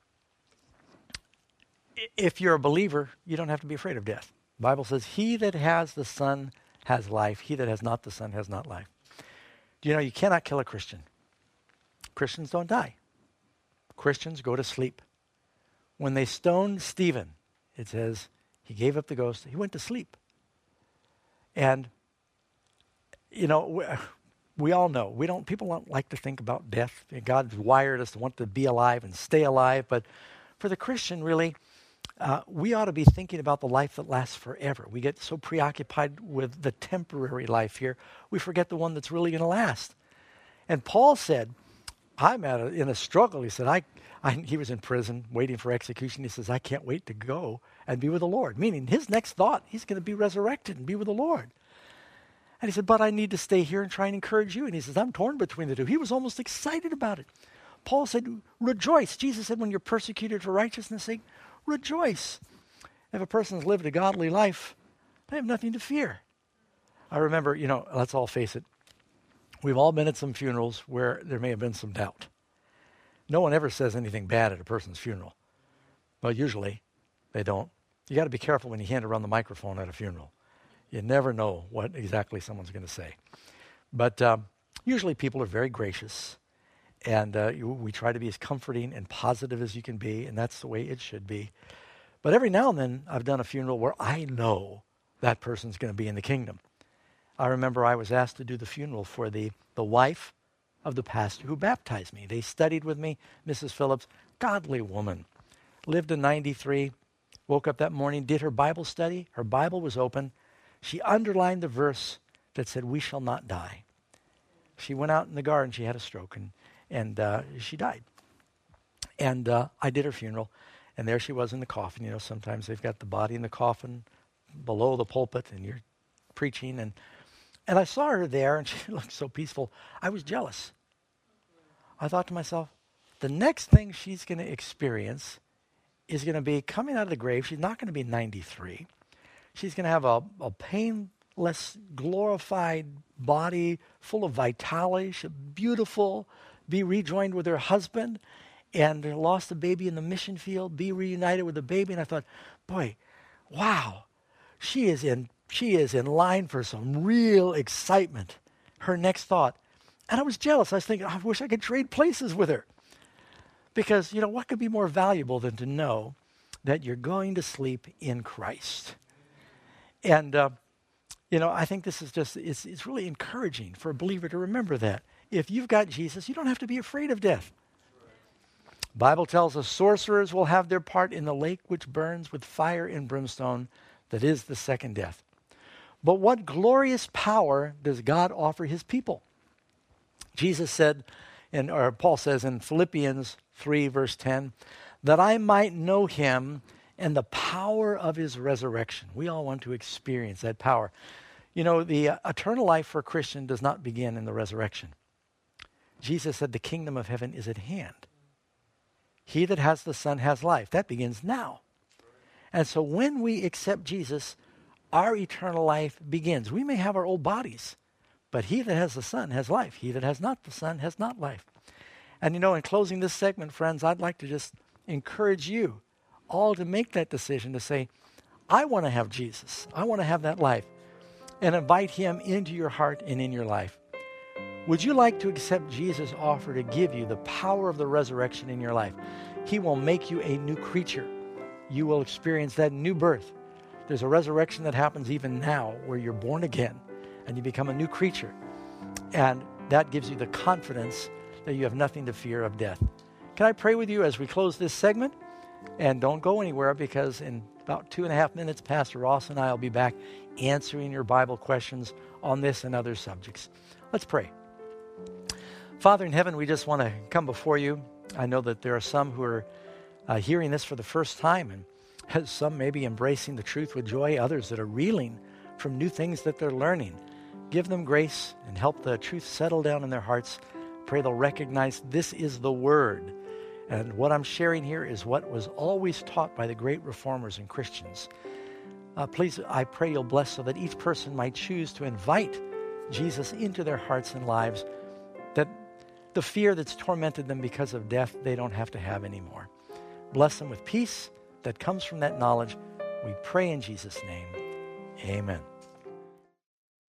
if you're a believer, you don't have to be afraid of death. The Bible says, he that has the Son has life. He that has not the Son has not life. Do you know you cannot kill a Christian? Christians don't die. Christians go to sleep. When they stoned Stephen, it says he gave up the ghost. He went to sleep. And, you know, we all know, people don't like to think about death. God's wired us to want to be alive and stay alive. But for the Christian, really, we ought to be thinking about the life that lasts forever. We get so preoccupied with the temporary life here, we forget the one that's really going to last. And Paul said, I'm in a struggle. He said, he was in prison waiting for execution. He says, I can't wait to go and be with the Lord. Meaning his next thought, he's going to be resurrected and be with the Lord. And he said, but I need to stay here and try and encourage you. And he says, I'm torn between the two. He was almost excited about it. Paul said, rejoice. Jesus said, when you're persecuted for righteousness' sake, rejoice. If a person's lived a godly life, they have nothing to fear. I remember, you know, let's all face it. We've all been at some funerals where there may have been some doubt. No one ever says anything bad at a person's funeral. Well, usually they don't. You got to be careful when you hand around the microphone at a funeral. You never know what exactly someone's going to say. But usually people are very gracious, and we try to be as comforting and positive as you can be, and that's the way it should be. But every now and then I've done a funeral where I know that person's going to be in the kingdom. I remember I was asked to do the funeral for the wife of the pastor who baptized me. They studied with me, Mrs. Phillips, godly woman, lived to 93, woke up that morning, did her Bible study. Her Bible was open. She underlined the verse that said, we shall not die. She went out in the garden. She had a stroke, and she died. And I did her funeral, and there she was in the coffin. You know, sometimes they've got the body in the coffin below the pulpit, and you're preaching. And I saw her there, and she looked so peaceful. I was jealous. I thought to myself, the next thing she's going to experience is going to be coming out of the grave. She's not going to be 93. She's going to have a painless, glorified body full of vitality. She's beautiful, be rejoined with her husband, and lost a baby in the mission field, be reunited with the baby. And I thought, boy, wow, she is in line for some real excitement. Her next thought. And I was jealous. I was thinking, I wish I could trade places with her. Because, you know, what could be more valuable than to know that you're going to sleep in Christ? And, you know, I think this is just, it's really encouraging for a believer to remember that. If you've got Jesus, you don't have to be afraid of death. The Bible tells us sorcerers will have their part in the lake which burns with fire and brimstone, that is the second death. But what glorious power does God offer his people? Jesus said, or Paul says in Philippians 3, verse 10, that I might know him and the power of his resurrection. We all want to experience that power. You know, the eternal life for a Christian does not begin in the resurrection. Jesus said the kingdom of heaven is at hand. He that has the Son has life. That begins now. And so when we accept Jesus, our eternal life begins. We may have our old bodies, but he that has the Son has life. He that has not the Son has not life. And you know, in closing this segment, friends, I'd like to just encourage you all to make that decision to say, I want to have Jesus. I want to have that life. And invite him into your heart and in your life. Would you like to accept Jesus' offer to give you the power of the resurrection in your life? He will make you a new creature. You will experience that new birth. There's a resurrection that happens even now where you're born again and you become a new creature. And that gives you the confidence that you have nothing to fear of death. Can I pray with you as we close this segment? And don't go anywhere, because in about 2.5 minutes, Pastor Ross and I will be back answering your Bible questions on this and other subjects. Let's pray. Father in heaven, we just want to come before you I know that there are some who are hearing this for the first time, and some may be embracing the truth with joy, others that are reeling from new things that they're learning. Give them grace and help the truth settle down in their hearts. Pray they'll recognize this is the Word. And what I'm sharing here is what was always taught by the great reformers and Christians. Please, I pray you'll bless so that each person might choose to invite Jesus into their hearts and lives, that the fear that's tormented them because of death, they don't have to have anymore. Bless them with peace that comes from that knowledge. We pray in Jesus' name. Amen.